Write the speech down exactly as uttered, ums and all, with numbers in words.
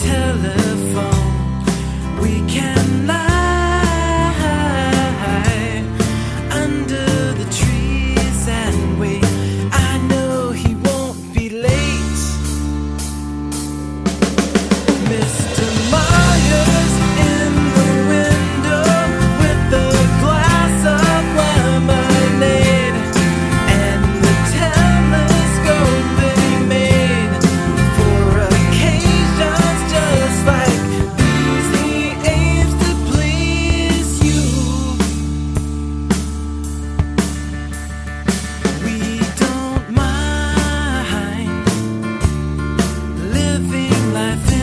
telephone. We can lie under the trees and wait. I know he won't be late, Mister